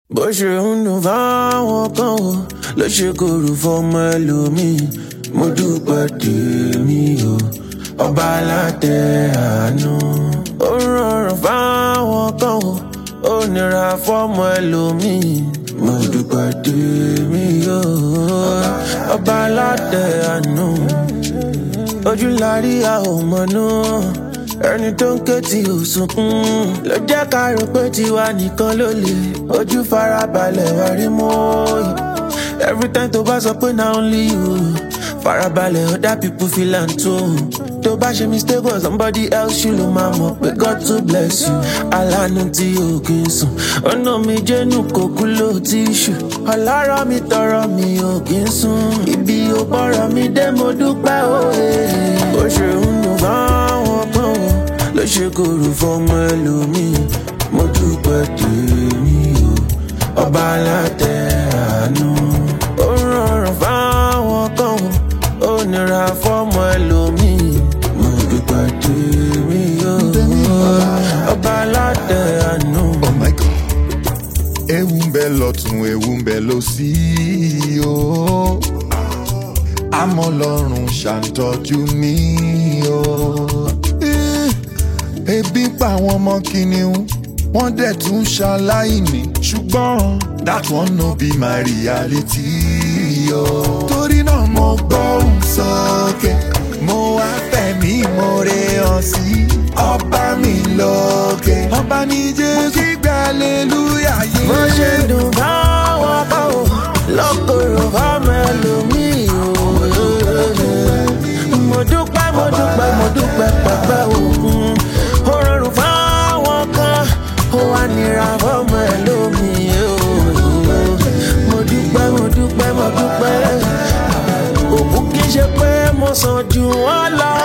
bó ṣe ń dùn fáwọn kan o ló ṣe korò fọmọ ẹlòmíì. Mo dúpẹ́ tèmi o ọba aládé àánú. Ó rọrùn fáwọn kan o ó nira fọmọ ẹlòmíì. Mo dúpẹ́ tèmi o ọba aládé àánú. Ojú la rí a ò mọ̀nú, ẹni tó ń ké tí ò sunkún ló jẹ́ ká rò pé tiwa nìkan ló lè. Ojú farabalẹ̀ wá rí mọ́ọ̀yì. Every time tó bá sọ pé na only you, farabalẹ̀ other people feel am too. Tó bá ṣe mistake on somebody else ṣì ló máa mọ̀ pé God to bless you. Aláàánú tí o kì í sùn, ọ̀nà mi jẹ́nu kò kú ló ti ṣù. Ọlọ́rọ̀ mi tọrọ mi ò kì í sùn, ibi ò bọ̀rọ̀ mi dé mo dúpẹ́ òye. Ó ṣe ń dùn fáwọn kan o ló ṣe korò fọmọ ẹlòmíì. Mo dúpẹ́ tèmi o ọba aládé àánú. Ó rọrùn fáwọn kan o ó nira fọmọ ẹlòmíì. Mo dúpẹ́ tèmi o ọba aládé àánú. Oh my God. Ewu ń bẹ lọ́tún, ewu ń bẹ lósì o. Àmọ́ Ọlọ́run ṣàǹtọ́jú mi o. Ebi ń pa àwọn ọmọ kìnìún, wọ́n dẹ̀ tún ṣaláìní. Ṣùgbọ́n that one no be my reality o. Torí náà mo gbóhùn sókè, mo wá fẹ̀mí ìmoore hàn sí ọba mi lókè. Ọba ní Jésù, mo kígbe hallelujah yìí. Bó ṣe dùn fáwọn kan o lọ́kọ̀ọ̀rọ̀ fọmọ ẹlòmíì o. Mo dúpẹ́ mo dúpẹ́ mo dúpẹ́ pẹ̀pẹ́ òkun. Ó rọrùn fáwọn kan ó wá nira fọmọ ẹlòmíì o. Mo dúpẹ́ mo dúpẹ́ mo dúpẹ́. Òkú kìí ṣe pé mo sàn jù wọ́n lọ.